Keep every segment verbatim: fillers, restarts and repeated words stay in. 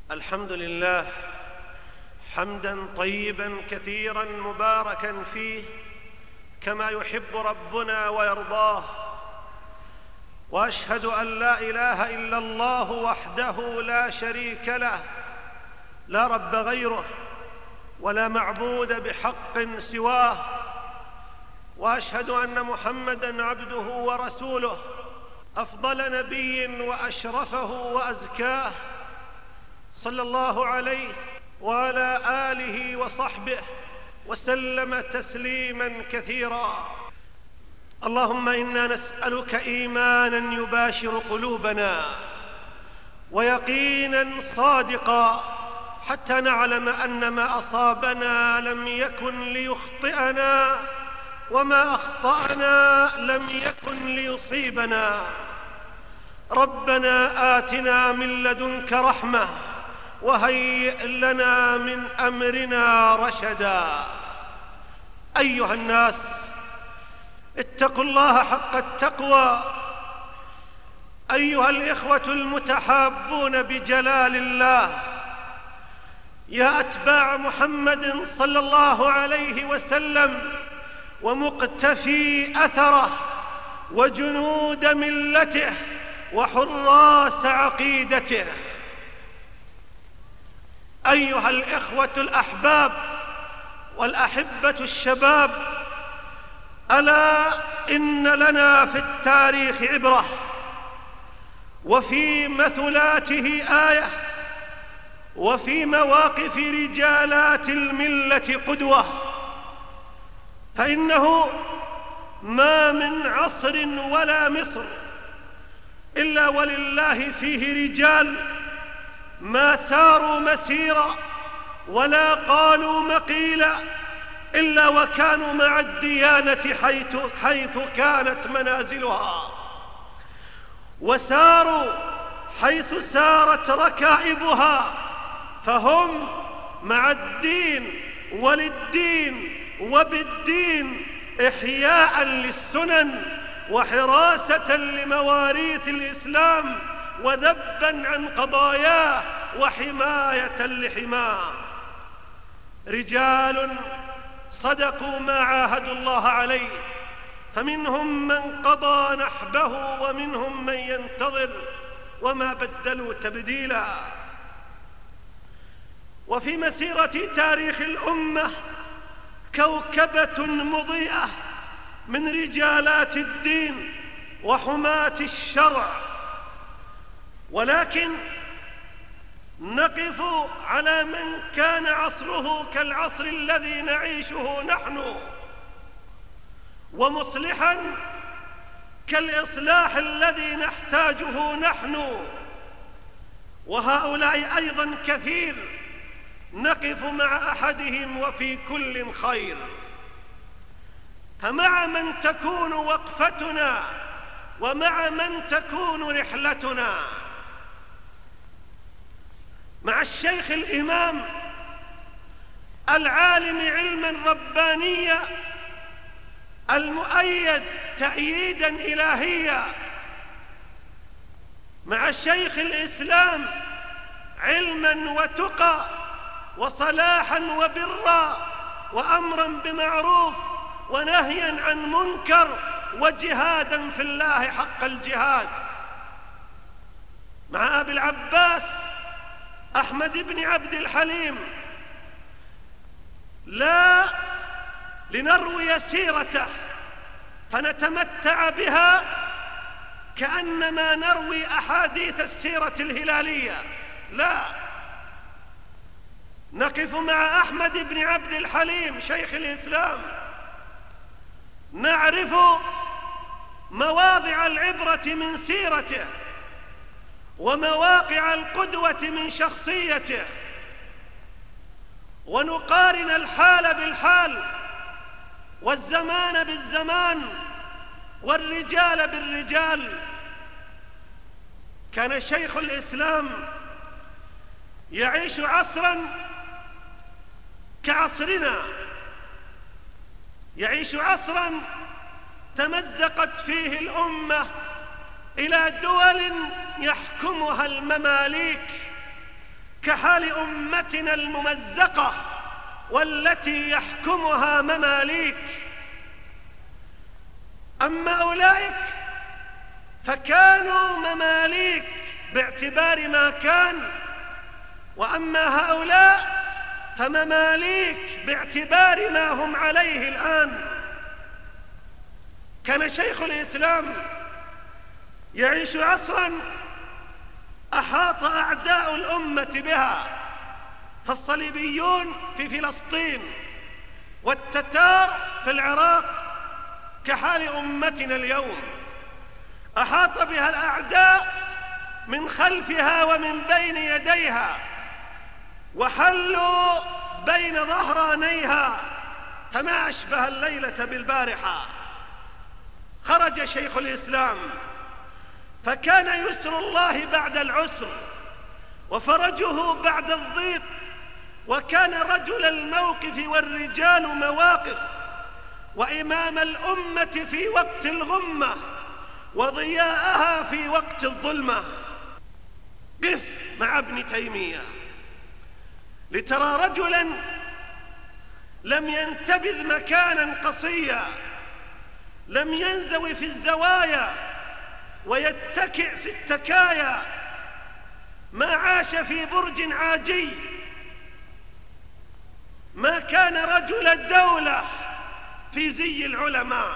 الحمد لله حمدا طيبا كثيرا مباركا فيه كما يحب ربنا ويرضاه، واشهد ان لا اله الا الله وحده لا شريك له، لا رب غيره ولا معبود بحق سواه، واشهد ان محمدا عبده ورسوله، افضل نبي واشرفه وازكاه، صلى الله عليه وعلى آله وصحبه وسلم تسليما كثيرا. اللهم إنا نسألك إيمانا يباشر قلوبنا ويقينا صادقا حتى نعلم أن ما أصابنا لم يكن ليخطئنا وما أخطأنا لم يكن ليصيبنا. ربنا آتنا من لدنك رحمة وهيئ لنا من أمرنا رشدا. أيها الناس، اتقوا الله حق التقوى. أيها الإخوة المتحابون بجلال الله، يا أتباع محمد صلى الله عليه وسلم ومقتفي أثره وجنود ملته وحراس عقيدته، أيها الإخوة الأحباب والأحبة الشباب، ألا إن لنا في التاريخ عبرة وفي مثلاته آية وفي مواقف رجالات الملة قدوة. فإنه ما من عصر ولا مصر إلا ولله فيه رجال ما ساروا مسيرا ولا قالوا مقيلا إلا وكانوا مع الديانة حيث, حيث كانت منازلها، وساروا حيث سارت ركائبها، فهم مع الدين وللدين وبالدين إحياء للسنن وحراسة لمواريث الإسلام وذبا عن قضاياه وحماية لحماه. رجال صدقوا ما عاهدوا الله عليه، فمنهم من قضى نحبه ومنهم من ينتظر وما بدلوا تبديلا. وفي مسيرة تاريخ الأمة كوكبة مضيئة من رجالات الدين وحماة الشرع، ولكن نقف على من كان عصره كالعصر الذي نعيشه نحن، ومصلحا كالإصلاح الذي نحتاجه نحن، وهؤلاء أيضا كثير، نقف مع أحدهم وفي كل خير. فمع من تكون وقفتنا ومع من تكون رحلتنا؟ مع الشيخ الإمام العالم علما ربانيا المؤيد تأييدا إلهيا، مع الشيخ الإسلام علما وتقى وصلاحا وبرا وأمرا بمعروف ونهيا عن منكر وجهادا في الله حق الجهاد، مع أبي العباس أحمد بن عبد الحليم، لا لنروي سيرته فنتمتع بها كأنما نروي أحاديث السيرة الهلالية، لا، نقف مع أحمد بن عبد الحليم شيخ الإسلام، نعرف مواضع العبرة من سيرته ومواقع القدوة من شخصيته، ونقارن الحال بالحال والزمان بالزمان والرجال بالرجال. كان شيخ الإسلام يعيش عصرا كعصرنا، يعيش عصرا تمزقت فيه الأمة إلى دول يحكمها المماليك كحال أمتنا الممزقة والتي يحكمها مماليك. أما أولئك فكانوا مماليك باعتبار ما كان، وأما هؤلاء فمماليك باعتبار ما هم عليه الآن. كان شيخ الإسلام يعيش عصرا أحاط أعداء الأمة بها، فالصليبيون في فلسطين والتتار في العراق كحال أمتنا اليوم، أحاط بها الأعداء من خلفها ومن بين يديها، وحلوا بين ظهرانيها فما أشبه الليلة بالبارحة. خرج شيخ الإسلام فكان يسر الله بعد العسر وفرجه بعد الضيق، وكان رجل الموقف والرجال مواقف، وإمام الأمة في وقت الغمة وضياءها في وقت الظلمة. قف مع ابن تيمية لترى رجلا لم ينتبذ مكانا قصيا، لم ينزوي في الزوايا ويتكئ في التكايا، ما عاش في برج عاجي، ما كان رجل الدولة في زي العلماء،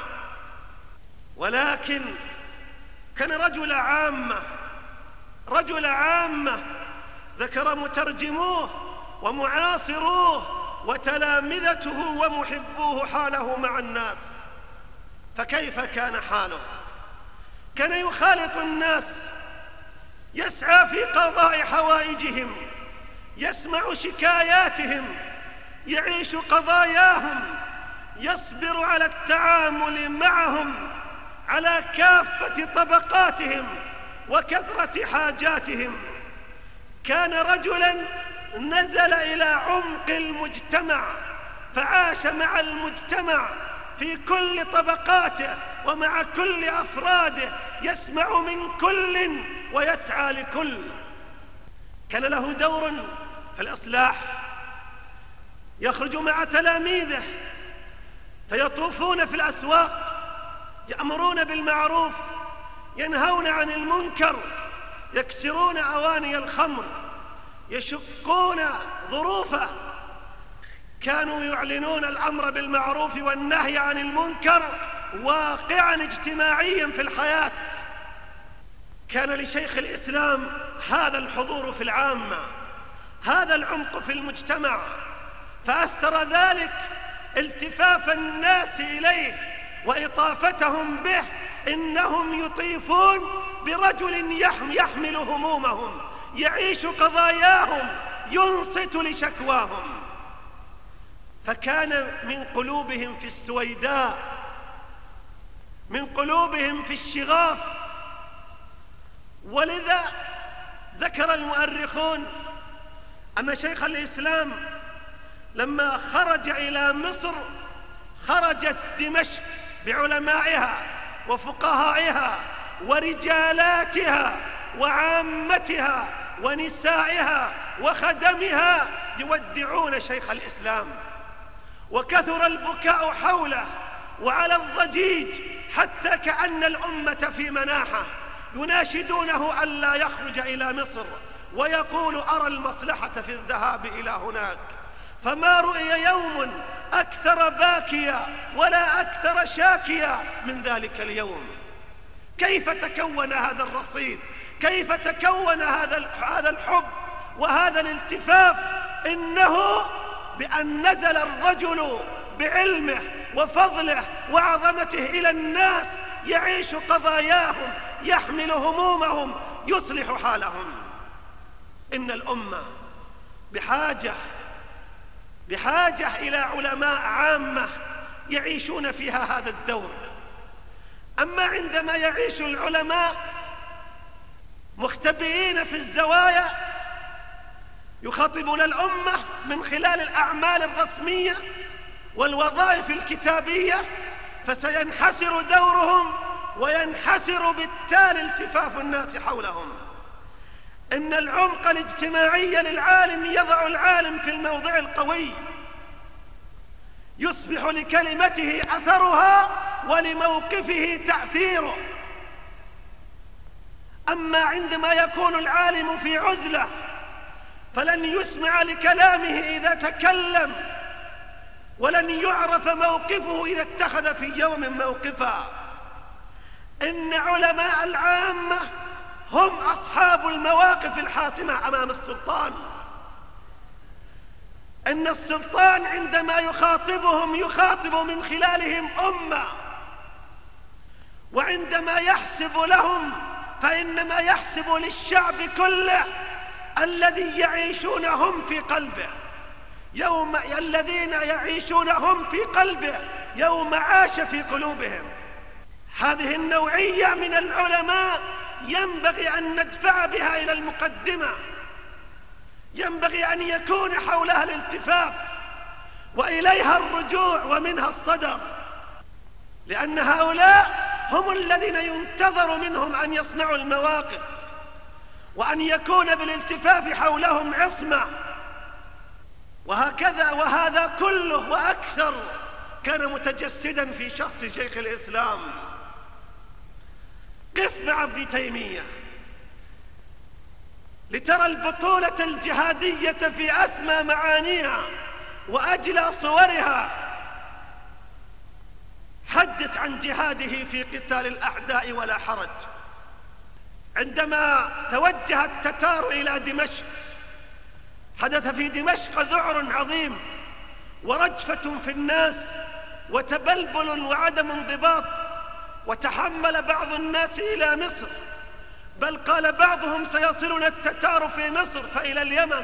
ولكن كان رجل عامة، رجل عامة ذكر مترجموه ومعاصروه وتلامذته ومحبوه حاله مع الناس. فكيف كان حاله؟ كان يخالط الناس، يسعى في قضاء حوائجهم، يسمع شكاياتهم، يعيش قضاياهم، يصبر على التعامل معهم على كافة طبقاتهم وكثرة حاجاتهم. كان رجلا نزل إلى عمق المجتمع فعاش مع المجتمع في كل طبقاته ومع كل أفراده، يسمع من كل ويسعى لكل. كان له دور في الإصلاح، يخرج مع تلاميذه فيطوفون في الأسواق، يأمرون بالمعروف، ينهون عن المنكر، يكسرون أواني الخمر، يشقون ظروفه. كانوا يعلنون الأمر بالمعروف والنهي عن المنكر واقعا اجتماعيا في الحياة. كان لشيخ الإسلام هذا الحضور في العامة، هذا العمق في المجتمع، فأثر ذلك التفاف الناس إليه وإطافتهم به، إنهم يطيفون برجل يحمل همومهم، يعيش قضاياهم، ينصت لشكواهم. فكان من قلوبهم في السويداء، من قلوبهم في الشغاف. ولذا ذكر المؤرخون أن شيخ الإسلام لما خرج إلى مصر خرجت دمشق بعلمائها وفقهائها ورجالاتها وعامتها ونسائها وخدمها يودعون شيخ الإسلام، وكثر البكاء حوله وعلى الضجيج حتى كأن الأمة في مناحة، يناشدونه ألا يخرج إلى مصر، ويقول أرى المصلحة في الذهاب إلى هناك. فما رؤي يوم أكثر باكيا ولا أكثر شاكيا من ذلك اليوم. كيف تكون هذا الرصيد؟ كيف تكون هذا هذا الحب وهذا الالتفاف؟ إنه بأن نزل الرجل بعلمه وفضله وعظمته إلى الناس، يعيش قضاياهم، يحمل همومهم، يصلح حالهم. إن الأمة بحاجة بحاجة إلى علماء عامة يعيشون فيها هذا الدور. أما عندما يعيش العلماء مختبئين في الزوايا يخاطبون الأمة من خلال الأعمال الرسمية والوظائف الكتابية، فسينحسر دورهم وينحسر بالتالي التفاف الناس حولهم. إن العمق الاجتماعي للعالم يضع العالم في الموضع القوي، يصبح لكلمته أثرها ولموقفه تأثيره. أما عندما يكون العالم في عزلة فلن يسمع لكلامه إذا تكلم، ولن يعرف موقفه إذا اتخذ في يوم موقفا. إن علماء العامة هم أصحاب المواقف الحاسمة أمام السلطان. إن السلطان عندما يخاطبهم يخاطب من خلالهم أمة، وعندما يحسب لهم فإنما يحسب للشعب كله الذي يعيشون هم في قلبه يوم الذين يعيشون هم في قلبه يوم عاش في قلوبهم. هذه النوعية من العلماء ينبغي أن ندفع بها إلى المقدمة، ينبغي أن يكون حولها الالتفاف وإليها الرجوع ومنها الصدر، لأن هؤلاء هم الذين ينتظر منهم أن يصنعوا المواقف، وأن يكون بالالتفاف حولهم عصمة. وهكذا وهذا كله وأكثر كان متجسدا في شخص شيخ الإسلام. قف مع ابن تيمية لترى البطولة الجهادية في أسمى معانيها وأجلى صورها. حدث عن جهاده في قتال الأعداء ولا حرج. عندما توجه التتار إلى دمشق حدث في دمشق ذعر عظيم ورجفة في الناس وتبلبل وعدم انضباط، وتحمل بعض الناس إلى مصر، بل قال بعضهم سيصلنا التتار في مصر فإلى اليمن.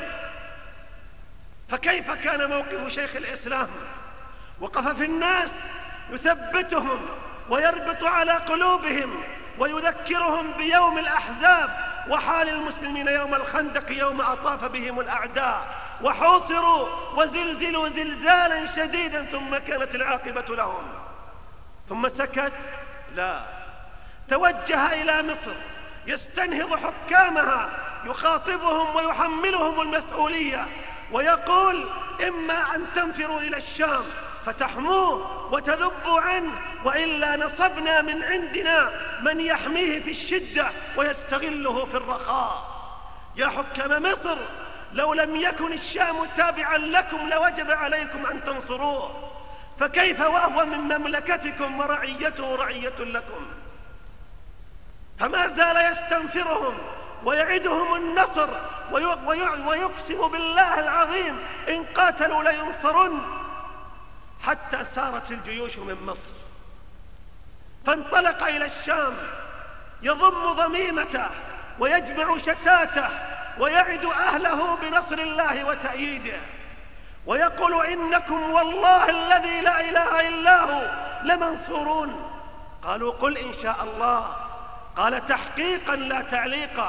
فكيف كان موقف شيخ الإسلام؟ وقف في الناس يثبتهم ويربط على قلوبهم ويذكرهم بيوم الأحزاب وحال المسلمين يوم الخندق يوم أطاف بهم الأعداء وحوصروا وزلزلوا زلزالا شديدا ثم كانت العاقبة لهم. ثم سكت؟ لا، توجه إلى مصر يستنهض حكامها، يخاطبهم ويحملهم المسؤولية ويقول: إما أن تنفروا إلى الشام فتحموه وتذبوا عنه، وإلا نصبنا من عندنا من يحميه في الشدة ويستغله في الرخاء. يا حكام مصر، لو لم يكن الشام تابعا لكم لوجب عليكم أن تنصروه، فكيف وهو من مملكتكم ورعيته رعية لكم؟ فما زال يستنفرهم ويعدهم النصر ويقسم بالله العظيم إن قاتلوا لينصرن، حتى سارت الجيوش من مصر. فانطلق إلى الشام يضم ضميمته ويجمع شتاته ويعد أهله بنصر الله وتأييده، ويقول: إنكم والله الذي لا إله إلا هو لمنصورون. قالوا: قل إن شاء الله. قال: تحقيقا لا تعليقا.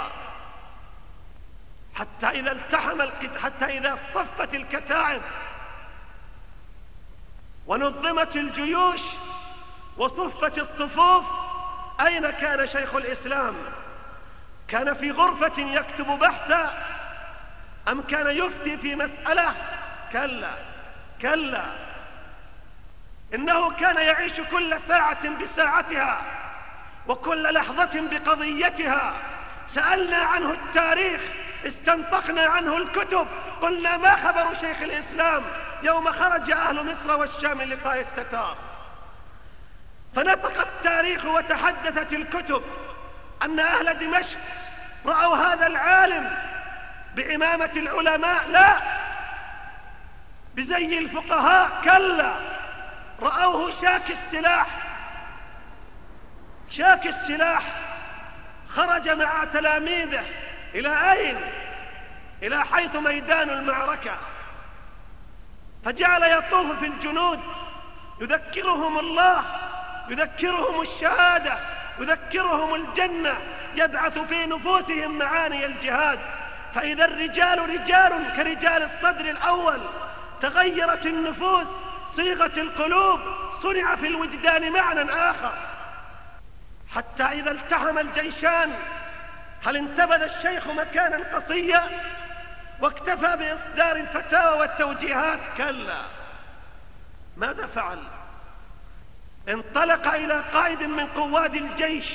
حتى إذا التحم القت... حتى إذا صفت الكتائب ونظمت الجيوش وصفت الصفوف، أين كان شيخ الإسلام؟ كان في غرفة يكتب بحثا أم كان يفتي في مسألة؟ كلا كلا، إنه كان يعيش كل ساعة بساعتها وكل لحظة بقضيتها. سألنا عنه التاريخ، استنطقنا عنه الكتب، قلنا: ما خبر شيخ الإسلام يوم خرج أهل مصر والشام لقاء التتار؟ فنطق التاريخ وتحدثت الكتب أن أهل دمشق رأوا هذا العالم بعمامة العلماء، لا، بزي الفقهاء، كلا، رأوه شاك السلاح شاك السلاح خرج مع تلاميذه إلى أين؟ إلى حيث ميدان المعركة، فجعل يطوف في الجنود يذكرهم الله، يذكرهم الشهادة، يذكرهم الجنة، يبعث في نفوسهم معاني الجهاد. فإذا الرجال رجال كرجال الصدر الأول، تغيرت النفوس، صيغت القلوب، صنع في الوجدان معنى آخر. حتى إذا التحم الجيشان هل انتبذ الشيخ مكانا قصيا واكتفى بإصدار الفتاوى والتوجيهات؟ كلا. ماذا فعل؟ انطلق إلى قائد من قواد الجيش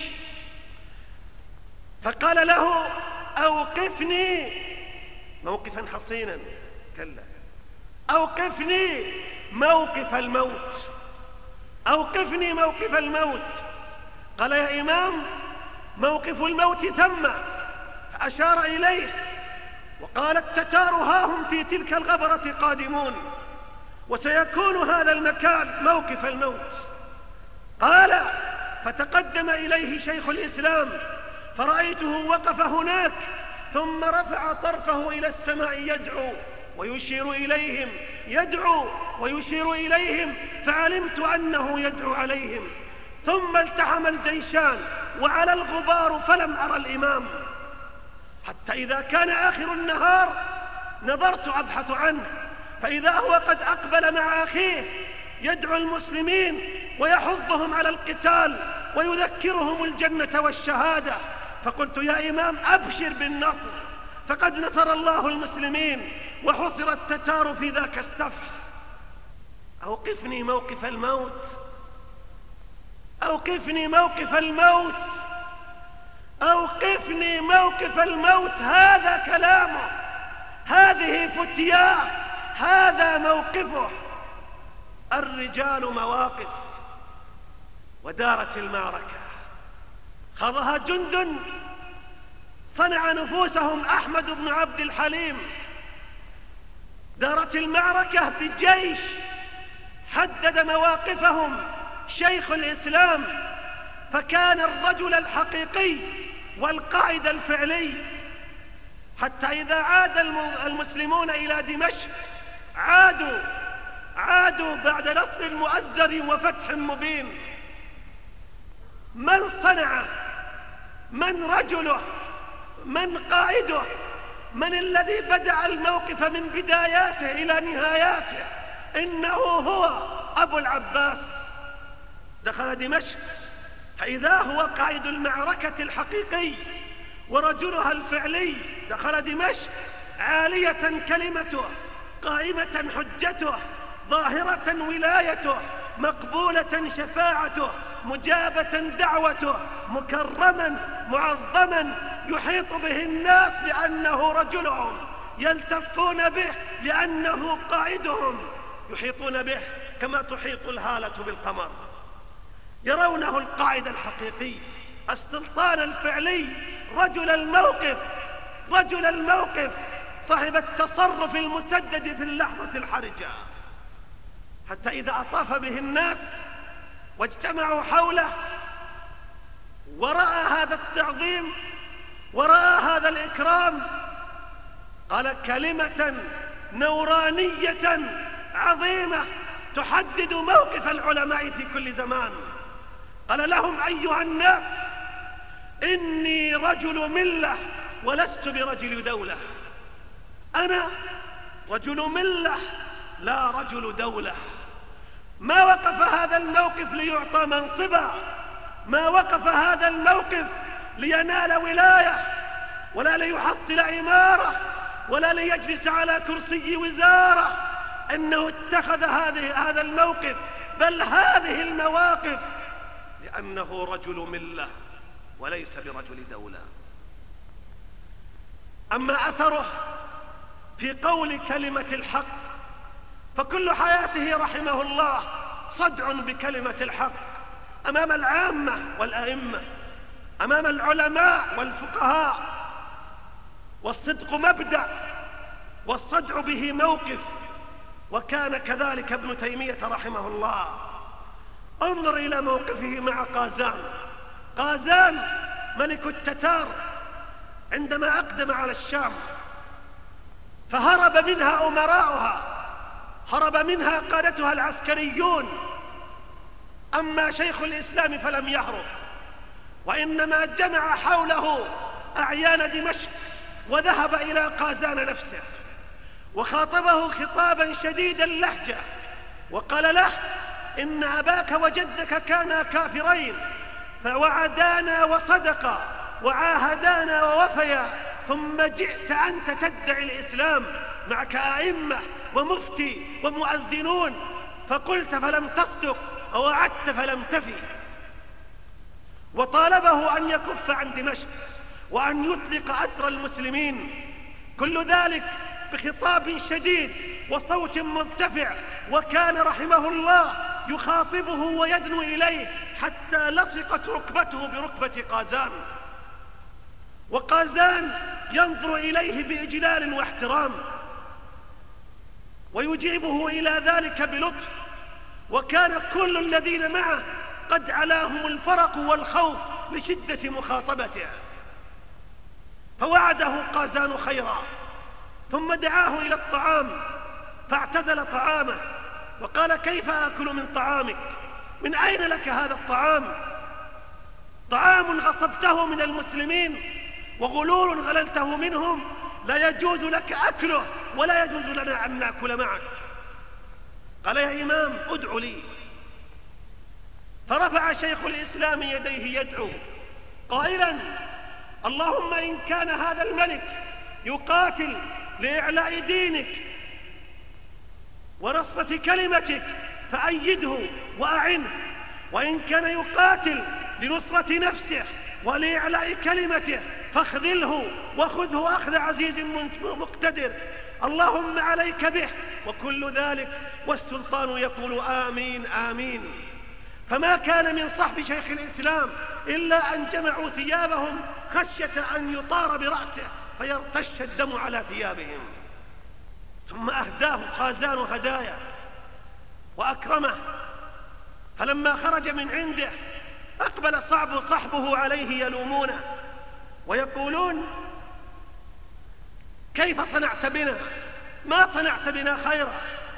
فقال له: أوقفني موقفا حصينا. كلا، أوقفني موقف الموت، أوقفني موقف الموت. قال: يا إمام، موقف الموت ثم. فأشار إليه وقال: التتار ها هم في تلك الغبرة قادمون، وسيكون هذا المكان موقف الموت. قال: فتقدم إليه شيخ الإسلام فرأيته وقف هناك، ثم رفع طرفه إلى السماء يدعو ويشير إليهم، يدعو ويشير إليهم، فعلمت أنه يدعو عليهم. ثم التحم الجيشان وعلى الغبار فلم أرى الإمام، حتى إذا كان آخر النهار نظرت أبحث عنه، فإذا هو قد أقبل مع أخيه يدعو المسلمين ويحضهم على القتال ويذكرهم الجنة والشهادة. فقلت: يا إمام، أبشر بالنصر، فقد نصر الله المسلمين وحصر التتار في ذاك السفح. أوقفني موقف الموت، أوقفني موقف الموت، أوقفني موقف الموت. هذا كلامه، هذه فتياه، هذا موقفه. الرجال مواقف، ودارت المعركة، خاضها جند صنع نفوسهم أحمد بن عبد الحليم. دارت المعركة بجيش حدد مواقفهم شيخ الإسلام، فكان الرجل الحقيقي والقائد الفعلي. حتى إذا عاد المسلمون إلى دمشق عادوا عادوا بعد نصر مؤزر وفتح مبين. من صنعه؟ من رجله؟ من قائده؟ من الذي بدأ الموقف من بداياته إلى نهاياته؟ إنه هو أبو العباس. دخل دمشق فإذا هو قائد المعركة الحقيقي ورجلها الفعلي. دخل دمشق عالية كلمته، قائمة حجته، ظاهرة ولايته، مقبولة شفاعته، مجابة دعوته، مكرما معظما، يحيط به الناس لأنه رجلهم، يلتفون به لأنه قائدهم، يحيطون به كما تحيط الهالة بالقمر. يرونه القائد الحقيقي، السلطان الفعلي، رجل الموقف، رجل الموقف، صاحب التصرف المسدد في اللحظة الحرجة. حتى إذا أطاف به الناس واجتمعوا حوله ورأى هذا التعظيم ورأى هذا الإكرام، قال كلمة نورانية عظيمة تحدد موقف العلماء في كل زمان. قال لهم: أيها الناس، إني رجل ملة ولست برجل دولة. أنا رجل ملة لا رجل دولة. ما وقف هذا الموقف ليعطى منصبا، ما وقف هذا الموقف لينال ولاية، ولا ليحصل إمارة، ولا ليجلس على كرسي وزارة. إنه اتخذ هذه هذا الموقف، بل هذه المواقف، لأنه رجل ملة وليس برجل دولة. أما أثره في قول كلمة الحق فكل حياته رحمه الله صدع بكلمة الحق أمام العامة والأئمة، أمام العلماء والفقهاء. والصدق مبدأ والصدع به موقف. وكان كذلك ابن تيمية رحمه الله. انظر إلى موقفه مع قازان. قازان ملك التتار عندما أقدم على الشام فهرب منها أمراؤها، هرب منها قادتها العسكريون. أما شيخ الإسلام فلم يهرب، وإنما جمع حوله أعيان دمشق وذهب إلى قازان نفسه وخاطبه خطابا شديد اللهجة وقال له: إن أباك وجدك كانا كافرين فوعدانا وصدقا وعاهدانا ووفيا، ثم جئت أنت تدعي الإسلام، معك أئمة ومفتي ومؤذنون، فقلت فلم تصدق ووعدت فلم تفي. وطالبه أن يكف عن دمشق وأن يطلق أسر المسلمين، كل ذلك بخطاب شديد وصوت مرتفع، وكان رحمه الله يخاطبه ويدنو إليه حتى لصقت ركبته بركبة قازان، وقازان ينظر إليه بإجلال واحترام ويجيبه إلى ذلك بلطف، وكان كل الذين معه قد علاهم الفرق والخوف لشدة مخاطبته، فوعده قازان خيرا، ثم دعاه إلى الطعام فاعتزل طعامه وقال: كيف آكل من طعامك؟ من أين لك هذا الطعام؟ طعام غصبته من المسلمين وغلول غللته منهم، لا يجوز لك أكله ولا يجوز لنا أن نأكل معك. قال: يا إمام ادع لي. فرفع شيخ الإسلام يديه يدعو قائلا: اللهم إن كان هذا الملك يقاتل لإعلاء دينك ونصرة كلمتك فأيده وأعنه، وإن كان يقاتل لنصرة نفسه ولإعلاء كلمته فاخذله وخذه أخذ عزيز مقتدر، اللهم عليك به. وكل ذلك والسلطان يقول آمين آمين. فما كان من صحب شيخ الإسلام إلا أن جمعوا ثيابهم خشية أن يطار برأسه فيرتش الدم على ثيابهم، ثم أهداه قازان هدايا وأكرمه. فلما خرج من عنده أقبل صعب صحبه عليه يلومونه ويقولون: كيف صنعت بنا؟ ما صنعت بنا خيرا،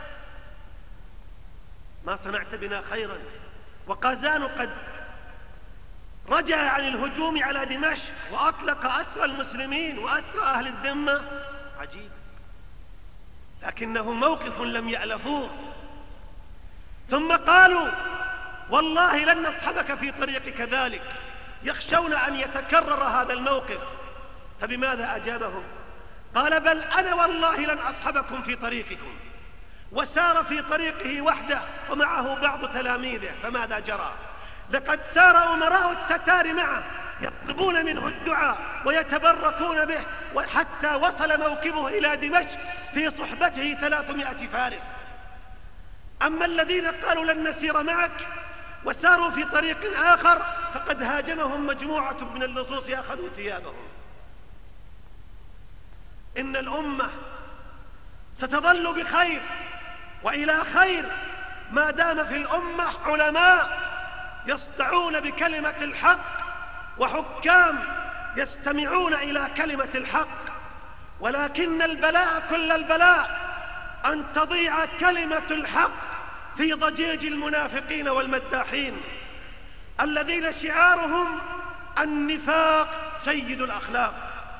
ما صنعت بنا خيرا. وقازان قد رجع عن الهجوم على دمشق وأطلق أسر المسلمين وأسر أهل الذمة. عجيب، لكنه موقف لم يألفوه. ثم قالوا: والله لن نصحبك في طريقك ذلك، يخشون أن يتكرر هذا الموقف. فبماذا أجابهم؟ قال: بل أنا والله لن أصحبكم في طريقكم. وسار في طريقه وحده ومعه بعض تلاميذه. فماذا جرى؟ لقد سار أمراء التتار معه يطلبون منه الدعاء ويتبركون به، وحتى وصل موكبه إلى دمشق في صحبته ثلاثمائة فارس. أما الذين قالوا لن نسير معك وساروا في طريق آخر فقد هاجمهم مجموعة من اللصوص أخذوا ثيابهم. إن الأمة ستظل بخير وإلى خير ما دام في الأمة علماء يصدعون بكلمة الحق وحكام يستمعون إلى كلمة الحق. ولكن البلاء كل البلاء أن تضيع كلمة الحق في ضجيج المنافقين والمداحين الذين شعارهم النفاق سيد الأخلاق،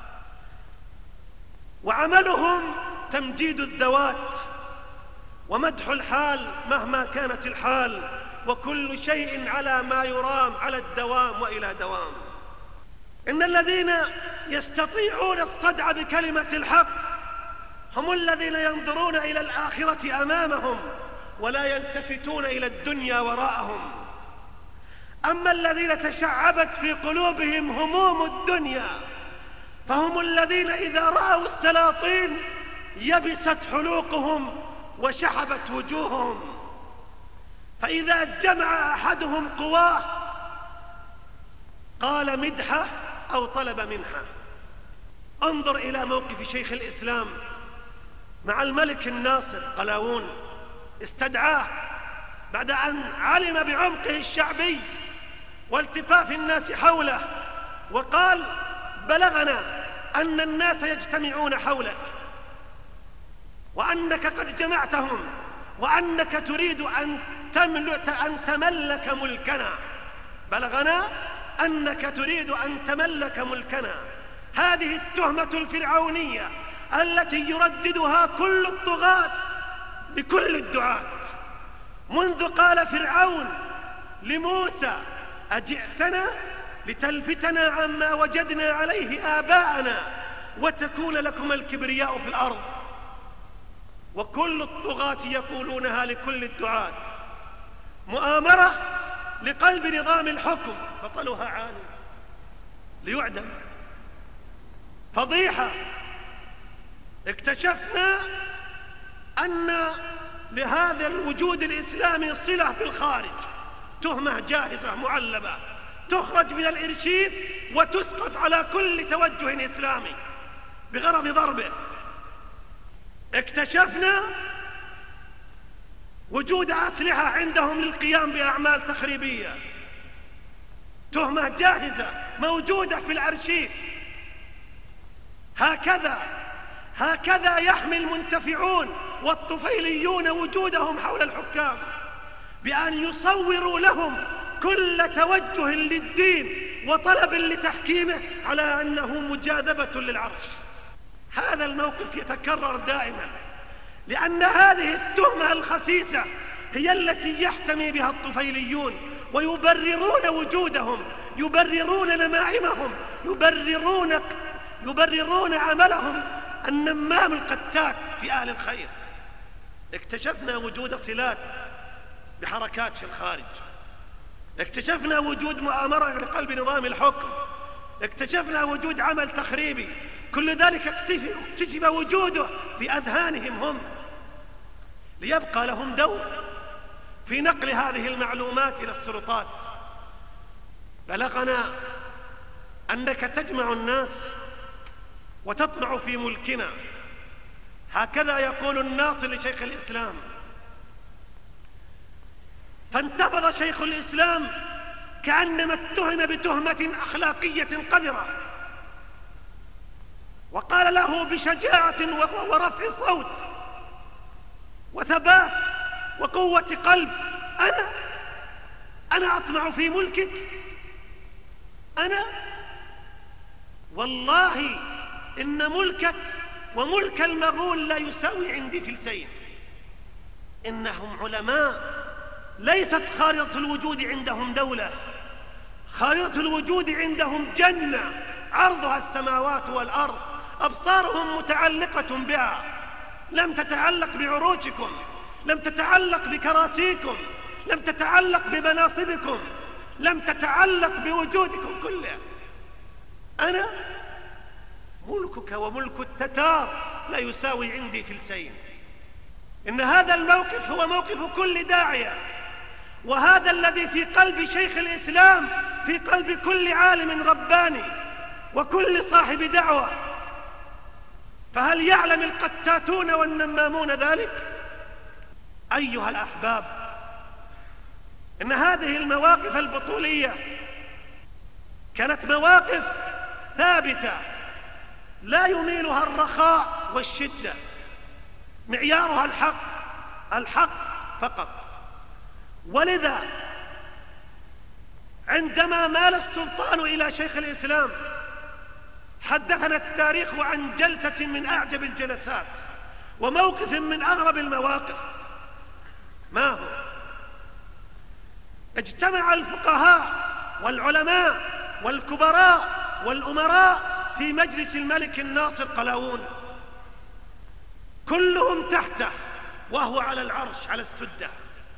وعملهم تمجيد الذوات ومدح الحال مهما كانت الحال، وكل شيء على ما يرام على الدوام وإلى دوام. إن الذين يستطيعون الصدع بكلمة الحق هم الذين ينظرون إلى الآخرة أمامهم ولا يلتفتون إلى الدنيا وراءهم. أما الذين تشعبت في قلوبهم هموم الدنيا فهم الذين إذا رأوا السلاطين يبست حلوقهم وشحبت وجوههم، فإذا جمع أحدهم قواه قال مدحه أو طلب منحه. انظر إلى موقف شيخ الإسلام مع الملك الناصر قلاوون، استدعاه بعد أن علم بعمقه الشعبي والتفاف الناس حوله وقال: بلغنا أن الناس يجتمعون حولك وأنك قد جمعتهم وأنك تريد أن تملك, أن تملك ملكنا. بلغنا أنك تريد أن تملك ملكنا. هذه التهمة الفرعونية التي يرددها كل الطغاة بكل الدعاة، منذ قال فرعون لموسى: أجئتنا لتلفتنا عما وجدنا عليه آباءنا وتكون لكم الكبرياء في الأرض. وكل الطغاة يقولونها لكل الدعاة. مؤامرة لقلب نظام الحكم، بطلها عالي ليعدم. فضيحة. اكتشفنا أن لهذا الوجود الإسلامي صلة في الخارج، تهمة جاهزة معلبة تخرج من الإرشيف وتسقط على كل توجه إسلامي بغرض ضربه. اكتشفنا وجود أسلحة عندهم للقيام بأعمال تخريبية، تهمة جاهزة موجودة في الأرشيف. هكذا هكذا يحمي المنتفعون والطفيليون وجودهم حول الحكام، بأن يصوروا لهم كل توجه للدين وطلب لتحكيمه على أنه مجاذبة للعرش. هذا الموقف يتكرر دائما، لأن هذه التهمة الخسيسة هي التي يحتمي بها الطفيليون ويبررون وجودهم، يبررون نماعمهم، يبررون يبررون عملهم النمام القتات في أهل الخير. اكتشفنا وجود صلات بحركات في الخارج، اكتشفنا وجود مؤامرة لقلب نظام الحكم، اكتشفنا وجود عمل تخريبي. كل ذلك اكتشف وجوده في أذهانهم هم، ليبقى لهم دور في نقل هذه المعلومات إلى السلطات. بلغنا أنك تجمع الناس وتطمع في ملكنا، هكذا يقول الناصر لشيخ الإسلام. فانتفض شيخ الإسلام كأنما اتهم بتهمة أخلاقية قذرة، وقال له بشجاعة ورفع صوت وثبات وقوة قلب: أنا أنا أطمع في ملكك؟ أنا والله إن ملكك وملك المغول لا يساوي عندي فلسين. إنهم علماء، ليست خارطة الوجود عندهم دولة، خارطة الوجود عندهم جنة عرضها السماوات والأرض، أبصارهم متعلقة بها، لم تتعلق بعروشكم، لم تتعلق بكراسيكم، لم تتعلق بمناصبكم، لم تتعلق بوجودكم كله. أنا ملكك وملك التتار لا يساوي عندي فلسين. إن هذا الموقف هو موقف كل داعية، وهذا الذي في قلب شيخ الإسلام في قلب كل عالم رباني وكل صاحب دعوة. فهل يعلم القتاتون والنمامون ذلك؟ أيها الأحباب، إن هذه المواقف البطولية كانت مواقف ثابتة لا يميلها الرخاء والشدة، معيارها الحق الحق فقط. ولذا عندما مال السلطان إلى شيخ الإسلام حدثنا التاريخ عن جلسة من أعجب الجلسات وموقف من أغرب المواقف. ما هو؟ اجتمع الفقهاء والعلماء والكبراء والأمراء في مجلس الملك الناصر قلاوون، كلهم تحته وهو على العرش على السدة،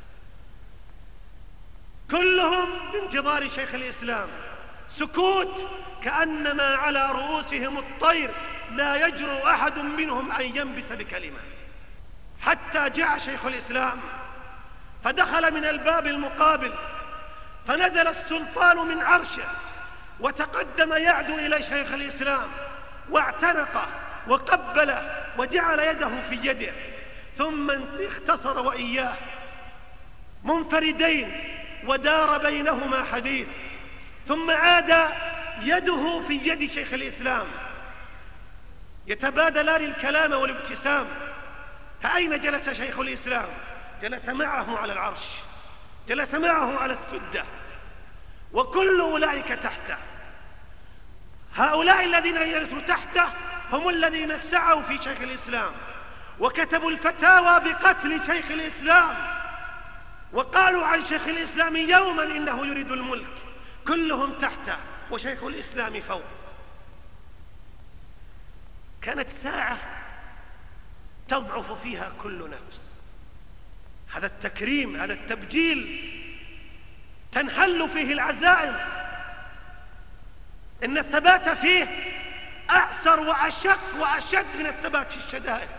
كلهم بانتظار شيخ الإسلام. سكوت كأنما على رؤوسهم الطير، لا يجرؤ أحد منهم أن ينبت بكلمة. حتى جاء شيخ الإسلام فدخل من الباب المقابل، فنزل السلطان من عرشه وتقدم يعدو إلى شيخ الإسلام واعتنقه وقبله وجعل يده في يده، ثم اختصر وإياه منفردين ودار بينهما حديث، ثم عاد يده في يد شيخ الإسلام يتبادلان الكلام والابتسام. فأين جلس شيخ الإسلام؟ جلس معه على العرش، جلس معه على السدة، وكل أولئك تحته. هؤلاء الذين جلسوا تحته هم الذين سعوا في شيخ الإسلام وكتبوا الفتاوى بقتل شيخ الإسلام، وقالوا عن شيخ الإسلام يوما إنه يريد الملك. كلهم تحته وشيخ الإسلام فوق. كانت ساعة تضعف فيها كل نفس. هذا التكريم، هذا التبجيل تنحل فيه العزائم، إن الثبات فيه أعسر وأشق وأشد من الثبات في الشدائد.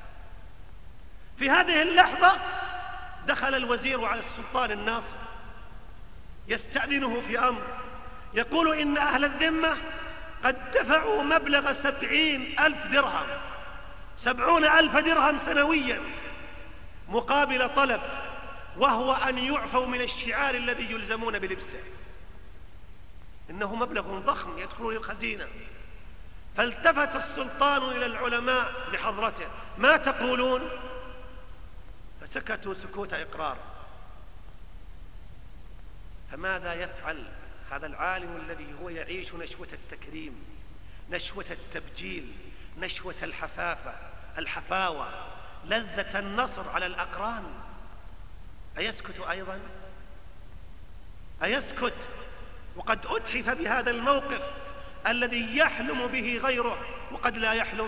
في هذه اللحظة دخل الوزير على السلطان الناصر يستأذنه في أمر، يقول إن أهل الذمة قد دفعوا مبلغ سبعين ألف درهم، سبعون ألف درهم سنويا مقابل طلب، وهو أن يعفوا من الشعار الذي يلزمون بلبسه. إنه مبلغ ضخم يدخل للخزينة. فالتفت السلطان إلى العلماء بحضرته: ما تقولون؟ فسكتوا سكوت إقرار. فماذا يفعل هذا العالم الذي هو يعيش نشوة التكريم، نشوة التبجيل، نشوة الحفافة الحفاوة، لذة النصر على الأقران؟ أيسكت أيضا؟ أيسكت وقد أتحف بهذا الموقف الذي يحلم به غيره وقد لا يحلم؟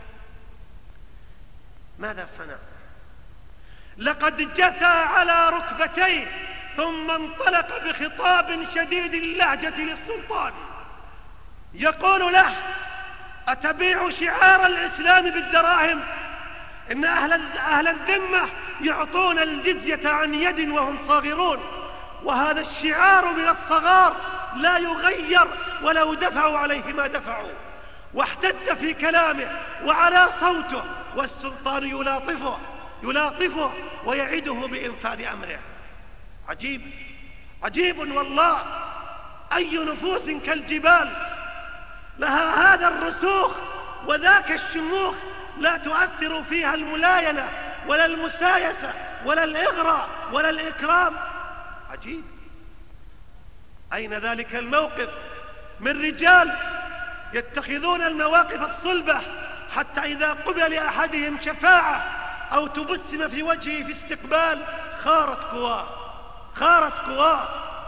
ماذا صنع؟ لقد جثى على ركبتيه ثم انطلق بخطاب شديد اللهجة للسلطان يقول له: أتبيع شعار الإسلام بالدراهم؟ إن أهل, أهل الذمة يعطون الجزية عن يد وهم صاغرون، وهذا الشعار من الصغار لا يغير ولو دفعوا عليه ما دفعوا. واحتد في كلامه وعلى صوته، والسلطان يلاطفه يلاطفه ويعده بإنفاذ أمره. عجيب عجيب والله، أي نفوس كالجبال لها هذا الرسوخ وذاك الشموخ، لا تؤثر فيها الملاينة ولا المسايسة ولا الإغراء ولا الإكرام. عجيب. أين ذلك الموقف من رجال يتخذون المواقف الصلبة حتى إذا قبل لأحدهم شفاعة أو تبسم في وجهه في استقبال خارت قواه خارت قواه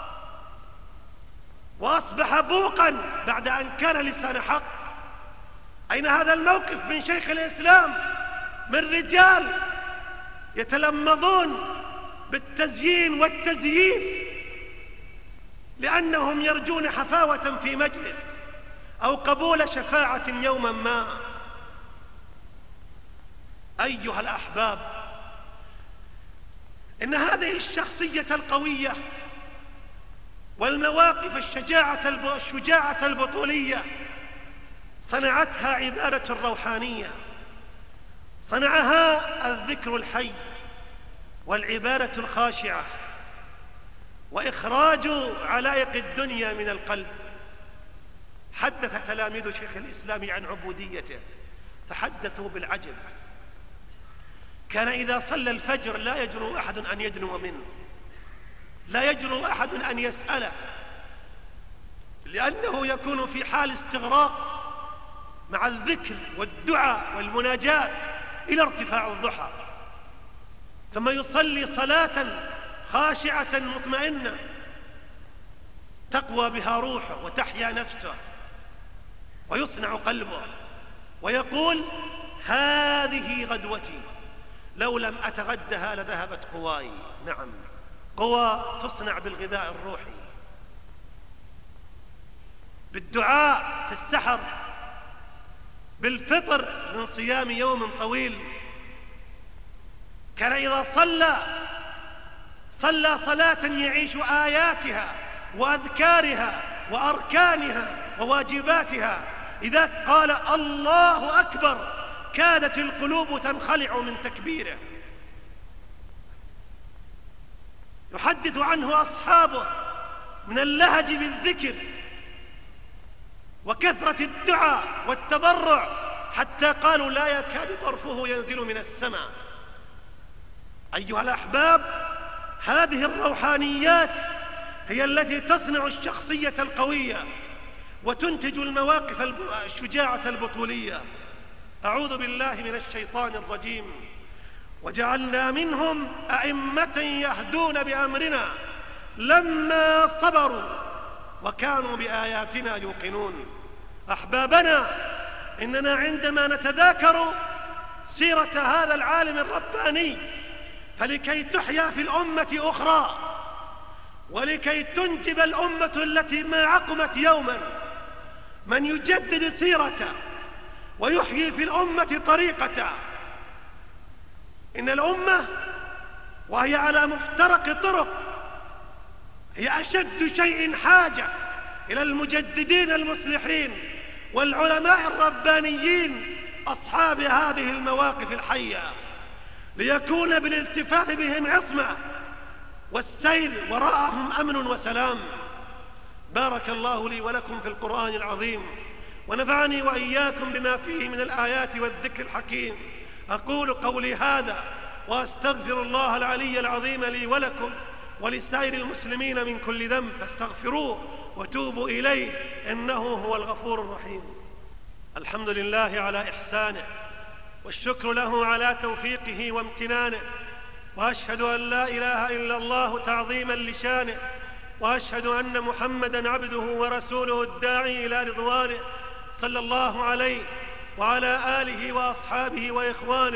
وأصبح بوقا بعد أن كان لسان حق. أين هذا الموقف من شيخ الإسلام، من رجال يتلمضون بالتزيين والتزييف لأنهم يرجون حفاوة في مجلس أو قبول شفاعة يوما ما؟ أيها الأحباب، إن هذه الشخصية القوية والمواقف الشجاعة الشجاعة البطولية صنعتها عبادة روحانية، صنعها الذكر الحي والعبادة الخاشعة وإخراج علائق الدنيا من القلب. حدث تلاميذ شيخ الإسلام عن عبوديته فحدثوا بالعجب. كان إذا صلى الفجر لا يجرؤ أحد أن يدنو منه، لا يجرؤ أحد أن يسأله، لأنه يكون في حال استغراق مع الذكر والدعاء والمناجاة إلى ارتفاع الضحى، ثم يصلي صلاة خاشعة مطمئنة تقوى بها روحه وتحيا نفسه ويصنع قلبه، ويقول: هذه غدوتي، لو لم أتغدها لذهبت قواي. نعم، قوى تصنع بالغذاء الروحي، بالدعاء في السحر، بالفطر من صيام يوم طويل. كان إذا صلى صلى صلاة يعيش آياتها وأذكارها وأركانها وواجباتها. إذا قال الله أكبر كادت القلوب تنخلع من تكبيره. يحدث عنه أصحابه من اللهج بالذكر وكثرة الدعاء والتضرع حتى قالوا لا يكاد طرفه ينزل من السماء. أيها الأحباب، هذه الروحانيات هي التي تصنع الشخصية القوية وتنتج المواقف الشجاعة البطولية. أعوذ بالله من الشيطان الرجيم. وجعلنا منهم أئمة يهدون بأمرنا لما صبروا وكانوا بآياتنا يوقنون. أحبابنا، إننا عندما نتذاكر سيرة هذا العالم الرباني فلكي تحيا في الأمة أخرى، ولكي تنجب الأمة التي ما عقمت يوما من يجدد سيرته ويحيي في الأمة طريقته. إن الأمة وهي على مفترق طرق هي أشد شيء حاجة إلى المجددين المصلحين والعلماء الربانيين أصحاب هذه المواقف الحية، ليكون بالالتفاف بهم عصمة والسير وراءهم أمن وسلام. بارك الله لي ولكم في القرآن العظيم، ونفعني وإياكم بما فيه من الآيات والذكر الحكيم. أقول قولي هذا وأستغفر الله العلي العظيم لي ولكم ولسائر المسلمين من كل ذنب، فاستغفروه وتوبوا إليه إنه هو الغفور الرحيم. الحمد لله على إحسانه، والشكر له على توفيقه وامتنانه، وأشهد أن لا إله إلا الله تعظيما لشانه، وأشهد أن محمدا عبده ورسوله الداعي إلى رضوانه، صلى الله عليه وعلى آله وأصحابه وإخوانه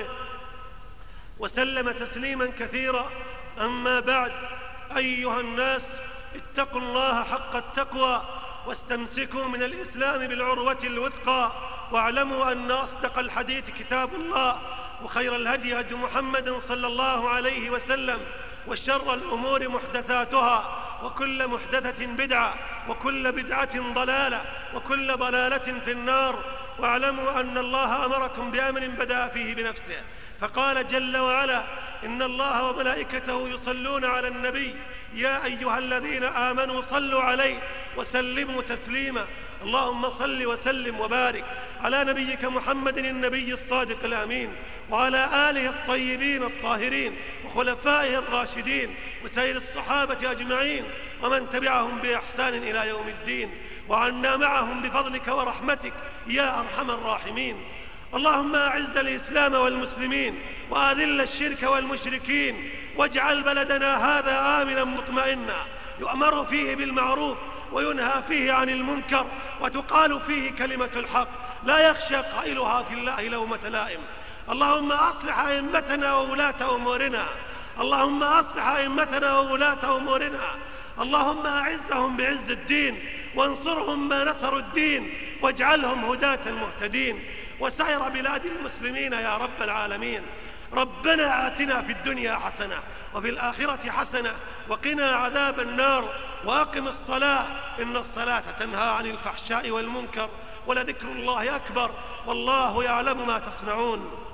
وسلم تسليما كثيرا. أما بعد، أيها الناس، اتقوا الله حق التقوى واستمسكوا من الإسلام بالعروة الوثقى، واعلموا أن أصدق الحديث كتاب الله، وخير الهدي هدي محمد صلى الله عليه وسلم، وشر الأمور محدثاتها، وكل محدثة بدعة، وكل بدعة ضلالة، وكل ضلالة في النار. واعلموا أن الله أمركم بأمر بدأ فيه بنفسه، فقال جل وعلا: إن الله وملائكته يصلون على النبي يا أيها الذين آمنوا صلوا عليه وسلموا تسليما. اللهم صل وسلم وبارك على نبيك محمد النبي الصادق الأمين، وعلى آله الطيبين الطاهرين وخلفائه الراشدين وسائر الصحابة أجمعين ومن تبعهم بإحسان إلى يوم الدين، وعنا معهم بفضلك ورحمتك يا أرحم الراحمين. اللهم أعز الإسلام والمسلمين، وأذل الشرك والمشركين، واجعل بلدنا هذا آمنا مطمئنا، يؤمر فيه بالمعروف وينهى فيه عن المنكر، وتقال فيه كلمة الحق، لا يخشى قائلها في الله لومة لائم. اللهم أصلح أئمتنا وولاة أمورنا، اللهم أصلح أئمتنا وولاة أمورنا، اللهم أعزهم بعز الدين، وانصرهم ما نصروا الدين، واجعلهم هداة مهتدين، وسائر بلاد المسلمين يا رب العالمين. ربنا آتنا في الدنيا حسنة وفي الآخرة حسنة وقنا عذاب النار، وأقم الصلاة إن الصلاة تنهى عن الفحشاء والمنكر، ولذكر الله أكبر، والله يعلم ما تصنعون.